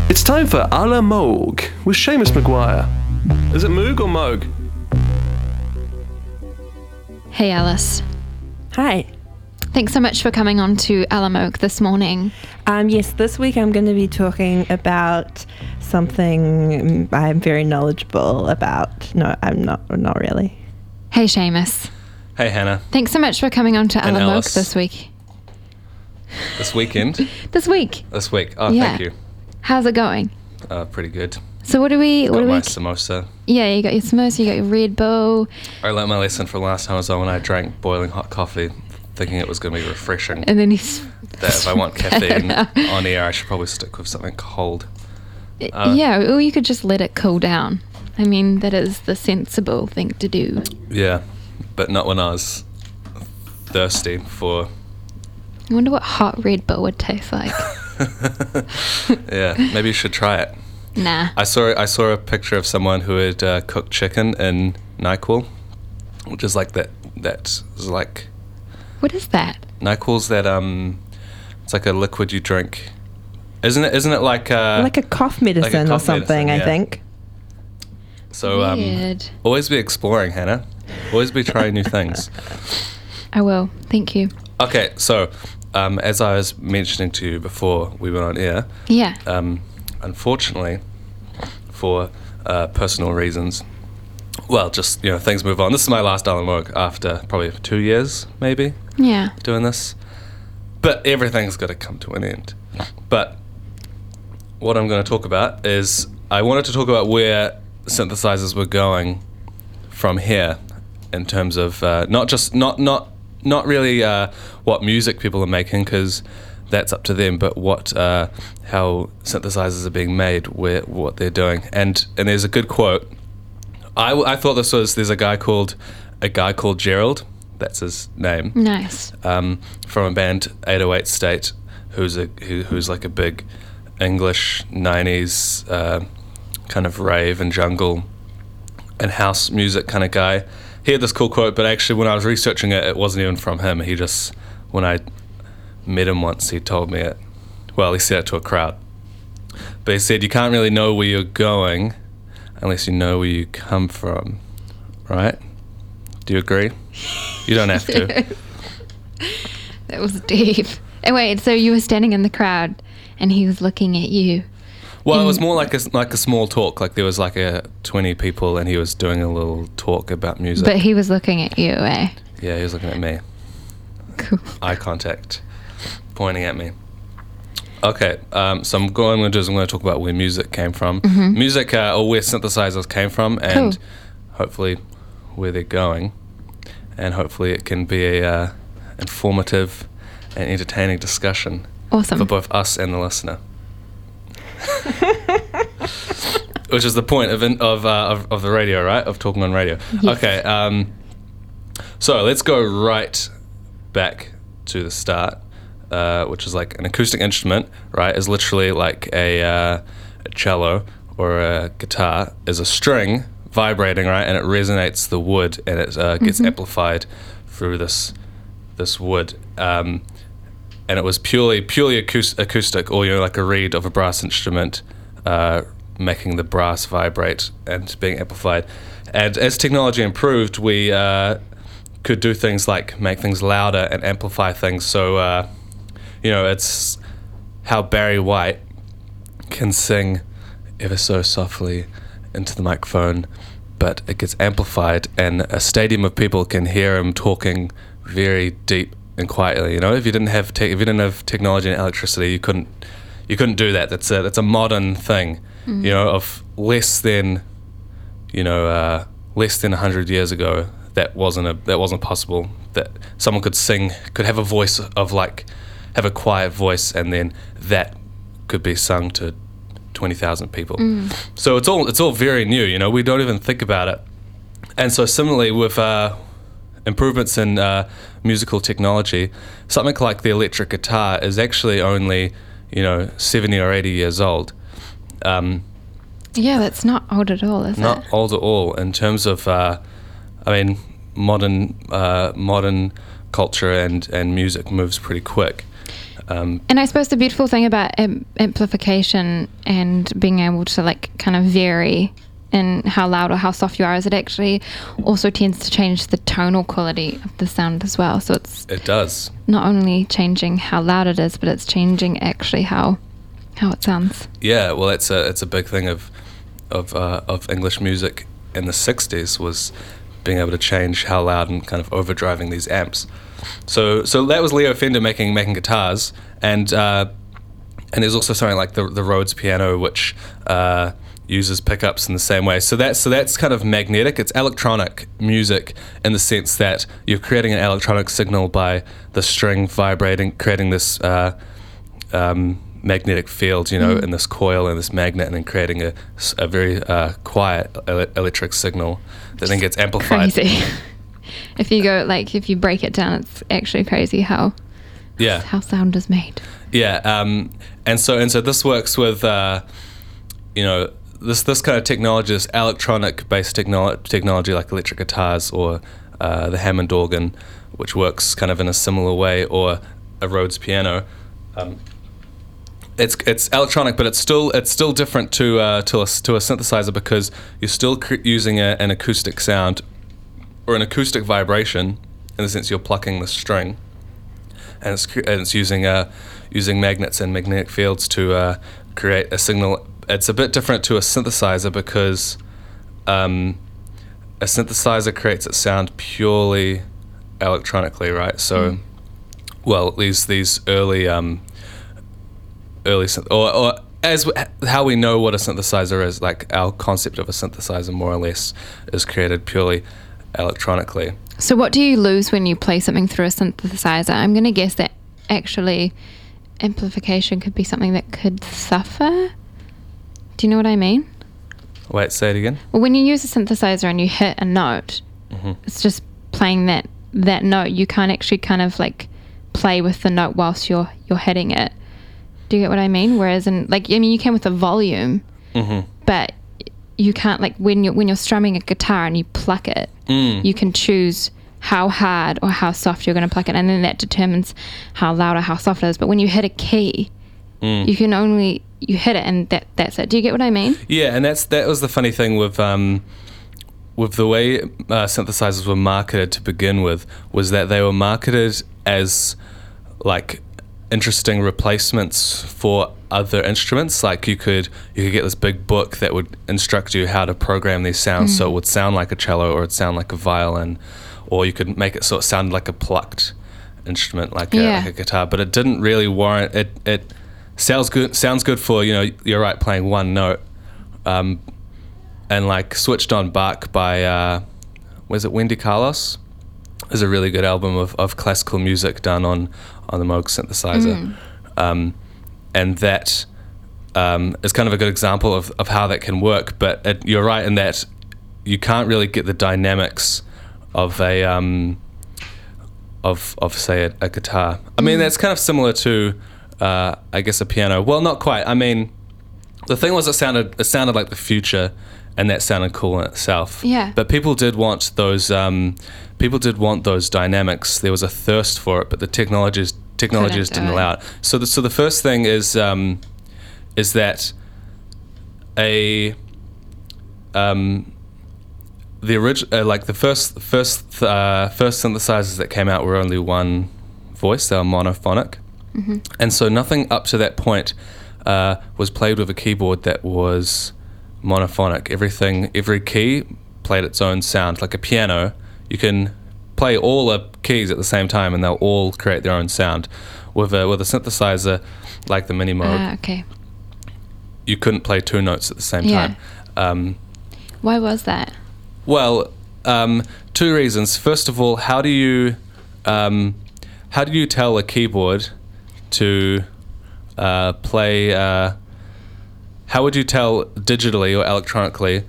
It's time for A la Moog with Seamus Maguire. Is it Moog or Moog? Hey Alice, Hi. thanks so much for coming on to Alamoke this morning. Yes, this week I'm going to be talking about something I'm very knowledgeable about. No, I'm not really. Hey Seamus, Hey Hannah, thanks so much for coming on to And Alamoke Alice. this week. this weekend? This week, This week. Oh, Yeah. thank you. how's it going? Pretty good. So what do we? Got my samosa. Yeah, you got your samosa, you got your Red Bull, I learnt my lesson from last time I was on when I drank boiling hot coffee, thinking it was going to be refreshing. and then he's. That if I want caffeine on air, I should probably stick with something cold. Yeah, or you could just let it cool down. I mean, that is the sensible thing to do. Yeah, but not when I was thirsty for... I wonder what hot Red Bull would taste like. Yeah, maybe you should try it. Nah. I saw a picture of someone who had cooked chicken in NyQuil, which is like that is like... What is that? NyQuil's that it's like a liquid you drink. Isn't it like Like a cough medicine or cough something, medicine, I yeah. think. So Weird. always be exploring, Hannah. Always be trying new things. I will. Thank you. Okay, so as I was mentioning to you before we went on air, Yeah. unfortunately, for personal reasons, well, just things move on. This is my last Alamoke after probably 2 years, maybe, Yeah. doing this. But everything's got to come to an end. But what I'm going to talk about is I wanted to talk about where synthesizers were going from here in terms of not really what music people are making, because that's up to them, but how synthesizers are being made, what they're doing. And there's a good quote. I thought there's a guy called Gerald, that's his name, Nice. from a band 808 State, who's like a big English 90s kind of rave and jungle and house music kind of guy. He had this cool quote, but actually when I was researching it, it wasn't even from him. He just, when I met him once, he told me it. Well, he said it to a crowd. But he said, you can't really know where you're going unless you know where you come from, right? Do you agree? You don't have to. That was deep. Oh, wait, so you were standing in the crowd and he was looking at you. Well, it was more like a small talk. Like there was like 20 people, and he was doing a little talk about music. But he was looking at you, eh? Yeah, he was looking at me. Cool. Eye contact, pointing at me. Okay, so I'm going to talk about where music came from, music or where synthesizers came from, and Cool. hopefully where they're going, and hopefully it can be a informative and entertaining discussion Awesome. for both us and the listener. Which is the point of the radio, right? Of talking on radio. Yes. Okay, so let's go right back to the start, which is like an acoustic instrument, right? Is literally like a cello or a guitar is a string vibrating, right? And it resonates the wood, and it gets amplified through this wood. And it was purely acoustic, or like a reed of a brass instrument, making the brass vibrate and being amplified. And as technology improved, we could do things like make things louder and amplify things. So, it's how Barry White can sing ever so softly into the microphone, but it gets amplified, and a stadium of people can hear him talking very deep and quietly. If you didn't have technology and electricity, you couldn't do that. That's a modern thing, of less than 100 years ago. That wasn't possible. That someone could have a voice of have a quiet voice, and then that could be sung to 20,000 people. So it's all very new. We don't even think about it. And so similarly with improvements in musical technology, something like the electric guitar is actually only 70 or 80 years old. Yeah, that's not old at all, is Not it? old at all in terms of modern culture and music moves pretty quick. And I suppose the beautiful thing about amplification and being able to like kind of vary in how loud or how soft you are is it actually also tends to change the tonal quality of the sound as well. So It does. not only changing how loud it is, but it's changing actually how it sounds. Yeah, well, it's a big thing of English music in the 60s was being able to change how loud and kind of overdriving these amps. So that was Leo Fender making guitars, and there's also something like the Rhodes piano, which uses pickups in the same way. So that's kind of magnetic. It's electronic music in the sense that you're creating an electronic signal by the string vibrating, creating this magnetic field, in this coil and this magnet, and then creating a very quiet electric signal that then gets amplified. Crazy. If you break it down, it's actually crazy how sound is made. Yeah, and so this works with this kind of technology, this electronic based technology like electric guitars or the Hammond organ, which works kind of in a similar way, or a Rhodes piano. It's electronic, but it's still different to a synthesizer, because you're still using an acoustic sound or an acoustic vibration, in the sense you're plucking the string, and it's using magnets and magnetic fields to create a signal. It's a bit different to a synthesizer, because a synthesizer creates its sound purely electronically, right? So, well, these early or as how we know what a synthesizer is, like our concept of a synthesizer more or less is created purely electronically. So what do you lose when you play something through a synthesizer? I'm going to guess that actually amplification could be something that could suffer. Do you know what I mean? Wait, say it again. Well, when you use a synthesizer and you hit a note, it's just playing that note. You can't actually kind of like play with the note whilst you're hitting it. Do you get what I mean? Whereas you can with a volume, but you can't, like when you're strumming a guitar and you pluck it, you can choose how hard or how soft you're going to pluck it, and then that determines how loud or how soft it is. But when you hit a key, you hit it, and that's it. Do you get what I mean? Yeah, and that was the funny thing with the way synthesizers were marketed to begin with, was that they were marketed as like interesting replacements for other instruments. Like you could get this big book that would instruct you how to program these sounds, so it would sound like a cello or it'd sound like a violin, or you could make it so it sounded like a plucked instrument, like a guitar. But it didn't really warrant it. It sounds good for you're right, playing one note, and like Switched on Bach by was it Wendy Carlos? Is a really good album of classical music done on the Moog synthesizer, and that is kind of a good example of how that can work. But you're right in that you can't really get the dynamics of a of say a guitar. I mean, that's kind of similar to I guess a piano. Well, not quite. I mean, the thing was it sounded like the future, and that sounded cool in itself. Yeah. But people did want those dynamics. There was a thirst for it, but the technologies didn't allow it. So the first thing is that the original like the first synthesizers that came out were only one voice. They were monophonic, and so nothing up to that point was played with a keyboard that was monophonic. Every key played its own sound. Like a piano, you can play all the keys at the same time and they'll all create their own sound. With a synthesizer like the Mini Moog, you couldn't play two notes at the same time. Why was that? Well, two reasons. First of all, how do you tell a keyboard to play? How would you tell digitally or electronically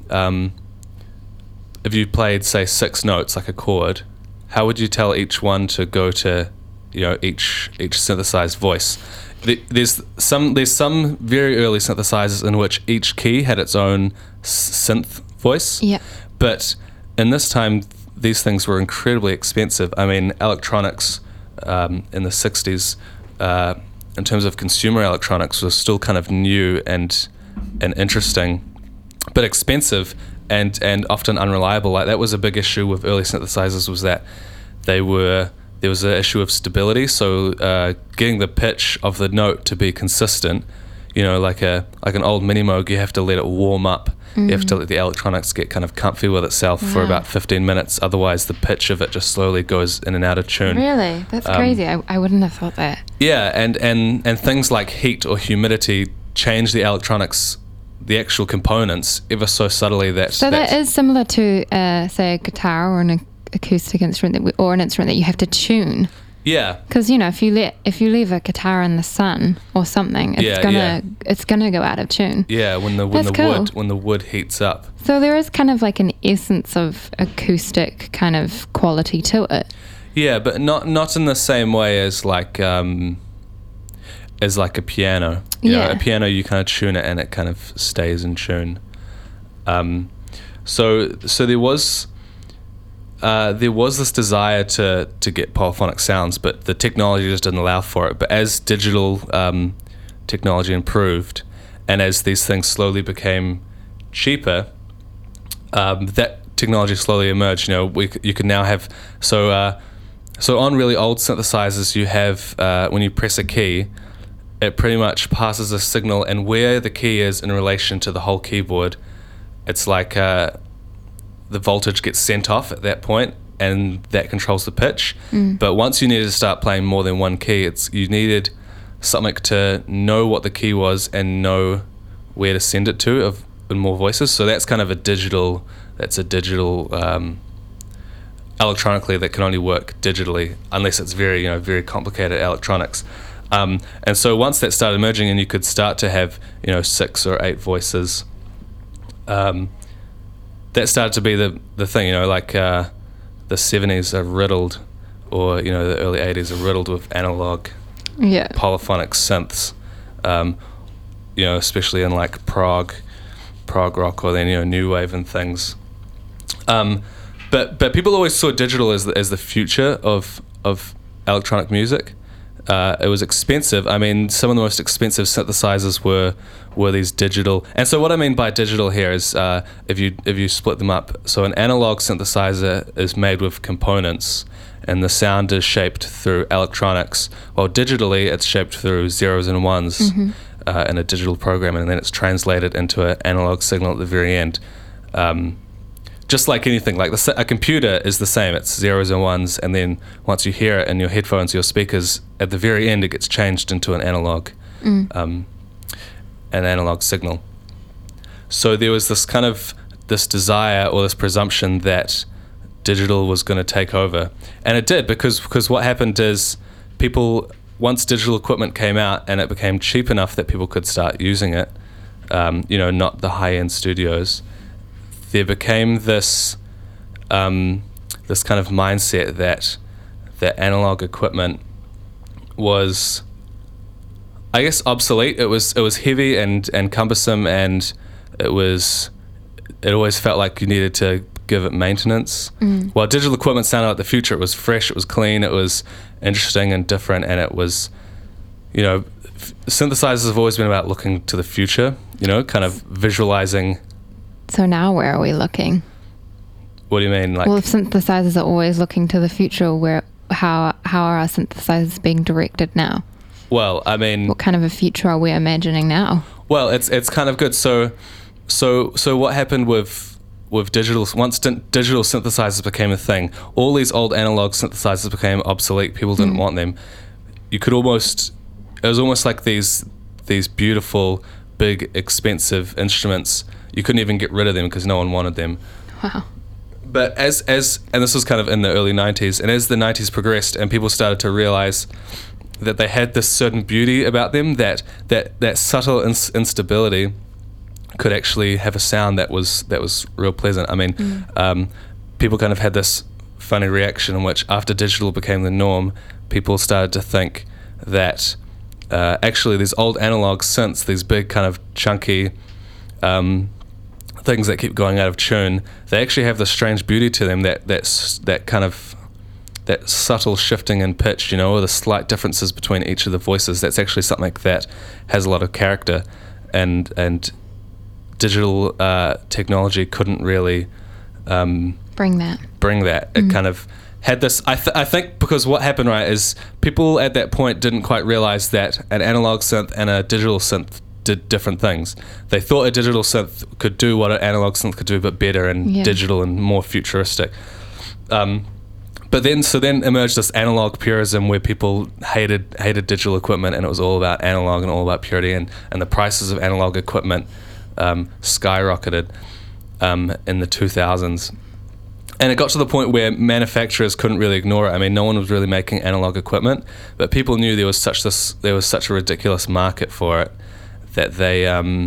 if you played, say, 6 notes like a chord? How would you tell each one to go to, each synthesized voice? There's some very early synthesizers in which each key had its own synth voice. Yeah. But in this time, these things were incredibly expensive. I mean, electronics in the 60s in terms of consumer electronics, was still kind of new and interesting, but expensive and often unreliable. Like that was a big issue with early synthesizers, was that there was an issue of stability. So getting the pitch of the note to be consistent, like an old Mini Moog, you have to let it warm up. You have to let the electronics get kind of comfy with itself for about 15 minutes. Otherwise, the pitch of it just slowly goes in and out of tune. Really? That's crazy. I wouldn't have thought that. Yeah, and things like heat or humidity change the electronics, the actual components, ever so subtly. That is similar to, say, a guitar or an acoustic instrument or an instrument that you have to tune. Yeah, because if you leave a guitar in the sun or something, it's gonna go out of tune. Yeah, when the wood heats up. So there is kind of like an essence of acoustic kind of quality to it. Yeah, but not in the same way as like a piano. You know, a piano, you kind of tune it and it kind of stays in tune. So there was this desire to get polyphonic sounds, but the technology just didn't allow for it. But as digital technology improved, and as these things slowly became cheaper, that technology slowly emerged. You can now have so on really old synthesizers, you have when you press a key, it pretty much passes a signal, and where the key is in relation to the whole keyboard, it's like the voltage gets sent off at that point, and that controls the pitch. But once you needed to start playing more than one key, you needed something to know what the key was and know where to send it to in more voices. So that's kind of a digital electronically that can only work digitally unless it's very very complicated electronics. And so once that started emerging and you could start to have 6 or 8 voices, that started to be the thing. Like the 70s are riddled, or the early 80s are riddled with analog polyphonic synths, especially in like prog rock, or then new wave and things. But people always saw digital as the future of electronic music. It was expensive. I mean, some of the most expensive synthesizers were these digital. And so what I mean by digital here is if you split them up. So an analog synthesizer is made with components, and the sound is shaped through electronics, while digitally it's shaped through zeros and ones in a digital program, and then it's translated into an analog signal at the very end. Just like anything, like a computer is the same. It's zeros and ones, and then once you hear it in your headphones, your speakers, at the very end, it gets changed into an analog signal. So there was this desire or this presumption that digital was going to take over, and it did, because what happened is people, once digital equipment came out and it became cheap enough that people could start using it, not the high-end studios, there became this kind of mindset that analog equipment was, I guess, obsolete. It was heavy and cumbersome, and it always felt like you needed to give it maintenance. While digital equipment sounded like the future. It was fresh, it was clean, it was interesting and different, and it was, synthesizers have always been about looking to the future, kind of visualizing. So now where are we looking? What do you mean? Well, if synthesizers are always looking to the future, how are our synthesizers being directed now? Well, I mean, what kind of a future are we imagining now? Well, it's kind of good. So what happened with digital? Once digital synthesizers became a thing, all these old analog synthesizers became obsolete. People didn't want them. It was almost like these beautiful, big, expensive instruments. You couldn't even get rid of them because no one wanted them. Wow. But and this was kind of in the early 90s, and as the 90s progressed and people started to realize that they had this certain beauty about them, that subtle instability could actually have a sound that was real pleasant. I mean, people kind of had this funny reaction in which, after digital became the norm, people started to think that actually these old analog synths, these big kind of chunky things that keep going out of tune, they actually have this strange beauty to them that kind of that subtle shifting in pitch, or the slight differences between each of the voices. That's actually something that has a lot of character, and digital technology couldn't really bring that. It kind of had this. I think because what happened, right, is people at that point didn't quite realize that an analog synth and a digital synth did different things. They thought a digital synth could do what an analog synth could do, but better and digital and more futuristic. But then emerged this analog purism where people hated digital equipment, and it was all about analog and all about purity, and the prices of analog equipment skyrocketed in the 2000s. And it got to the point where manufacturers couldn't really ignore it. I mean, no one was really making analog equipment, but people knew there was such a ridiculous market for it that they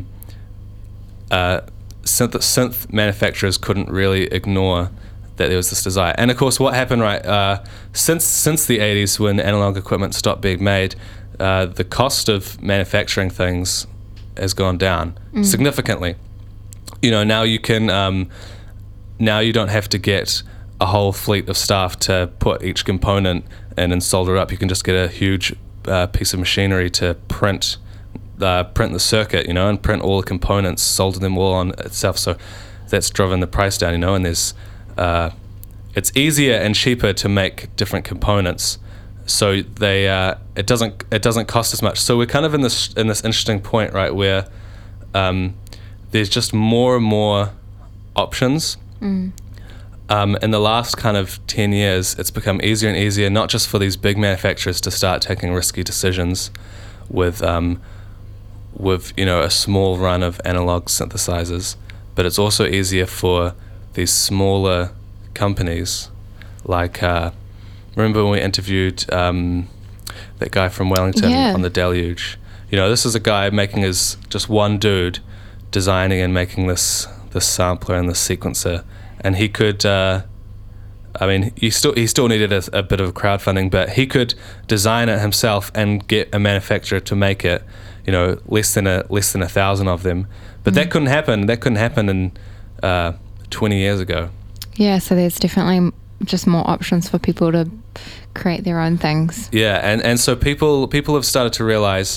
synth manufacturers couldn't really ignore that there was this desire. And of course, what happened, right? Since the 80s, when analog equipment stopped being made, the cost of manufacturing things has gone down significantly. Now you can. Now you don't have to get a whole fleet of staff to put each component in and solder up. You can just get a huge piece of machinery to print the circuit, and print all the components, solder them all on itself. So that's driven the price down, and there's it's easier and cheaper to make different components. So they it doesn't cost as much. So we're kind of in this interesting point, right, where there's just more and more options. In the last kind of 10 years, it's become easier and easier, not just for these big manufacturers to start taking risky decisions with a small run of analog synthesizers, but it's also easier for these smaller companies. Like, remember when we interviewed that guy from Wellington on the Deluge? This is a guy just one dude designing and making this sampler and this sequencer, and he could he still needed a bit of crowdfunding, but he could design it himself and get a manufacturer to make it, less than 1,000 of them. But that couldn't happen in 20 years ago. Yeah, so there's definitely just more options for people to create their own things. Yeah, and so people have started to realize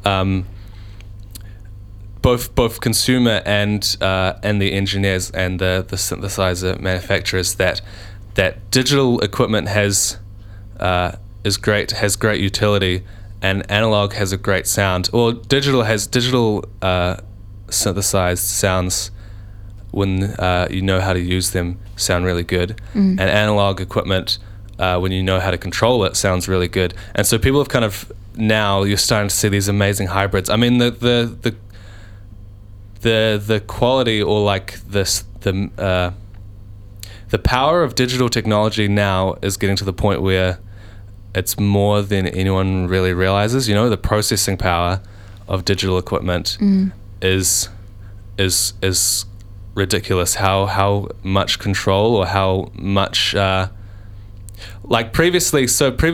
both consumer and the engineers and the synthesizer manufacturers that digital equipment has great utility, and analog has a great sound, or digital synthesized sounds, when you know how to use them, sound really good, and analog equipment, when you know how to control it, sounds really good. And so people have kind of, now you're starting to see these amazing hybrids. I mean, the quality, or like the power of digital technology now is getting to the point where it's more than anyone really realizes. The processing power of digital equipment is ridiculous. How much control, or how much like previously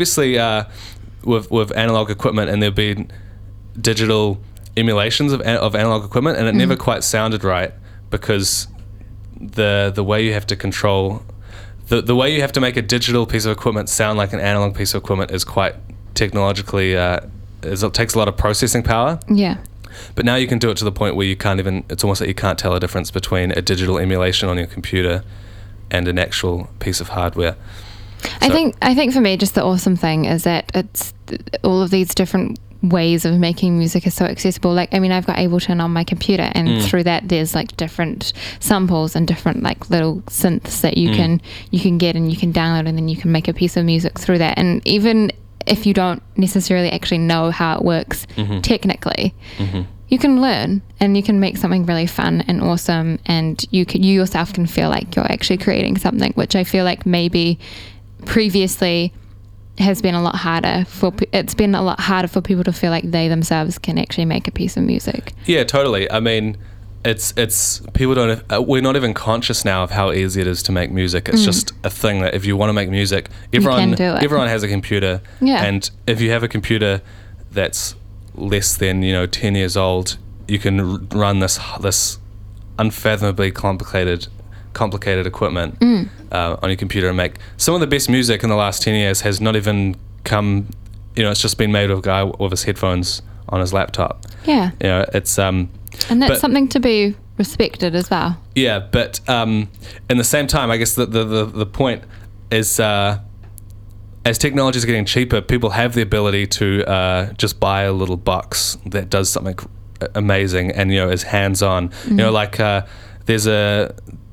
with analog equipment, and there'd be digital emulations of analog equipment, and it never quite sounded right, because the way you have to control the way you have to make a digital piece of equipment sound like an analog piece of equipment is quite technologically it takes a lot of processing power. Yeah. But now you can do it to the point where it's almost like you can't tell a difference between a digital emulation on your computer and an actual piece of hardware. I think for me, just the awesome thing is that it's all of these different ways of making music is so accessible. Like, I mean, I've got Ableton on my computer, and through that there's like different samples and different like little synths that you can get, and you can download, and then you can make a piece of music through that. And even if you don't necessarily actually know how it works technically, you can learn, and you can make something really fun and awesome, and you yourself can feel like you're actually creating something, which I feel like maybe previously has been a lot harder for people to feel like they themselves can actually make a piece of music. Yeah, totally. I mean, it's people don't, we're not even conscious now of how easy it is to make music. It's just a thing that if you want to make music, everyone has a computer. Yeah. And if you have a computer that's less than 10 years old, you can run this unfathomably complicated complicated equipment on your computer and make some of the best music in the last 10 years has not even come, it's just been made with a guy with his headphones on his laptop. Yeah. It's and that's something to be respected as well. Yeah, but in the same time, I guess the point is, as technology is getting cheaper, people have the ability to just buy a little box that does something amazing and is hands-on. Like there's a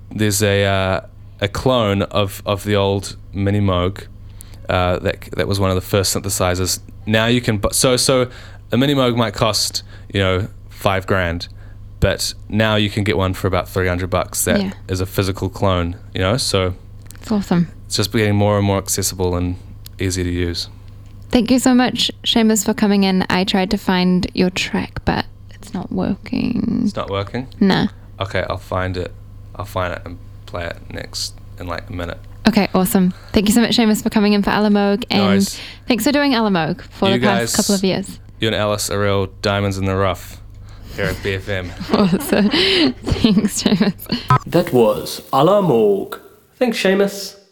clone of the old Mini Moog that was one of the first synthesizers. Now you can so a Mini Moog might cost $5,000, but now you can get one for about $300 that is a physical clone. So it's awesome. It's just getting more and more accessible and easy to use. Thank you so much, Seamus, for coming in. I tried to find your track, but it's not working. It's not working? Nah. Okay, I'll find it and play it next in like a minute. Okay, awesome. Thank you so much, Seamus, for coming in for Alamoog, and Nice. thanks for doing Alamoog for You the past guys- couple of years. You and Alice are real diamonds in the rough here at BFM. Awesome. Thanks, Seamus. That was Alamoog. Thanks, Seamus.